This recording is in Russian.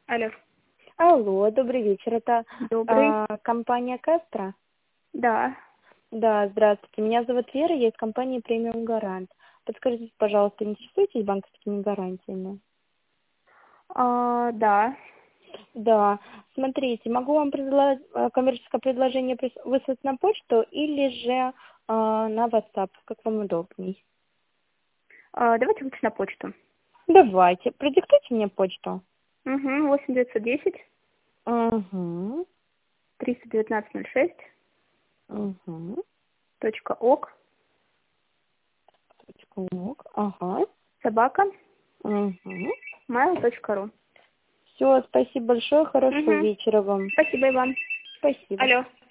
Алло. Алло, добрый вечер. Это Добрый. компания Кастро? Да. Да, здравствуйте. Меня зовут Вера, я из компании Премиум Гарант. Подскажите, пожалуйста, интересуетесь банковскими гарантиями? Да. Да. Смотрите, могу вам коммерческое предложение выслать на почту или же на WhatsApp, как вам удобней. Давайте лучше на почту. Давайте, продиктуйте мне почту. Угу. 8910 Угу. 319 06 Угу. .ок Ага. собака Угу. mail.ru. Все, спасибо большое, хорошего Угу. вечера вам. Спасибо и вам. Спасибо. Алло.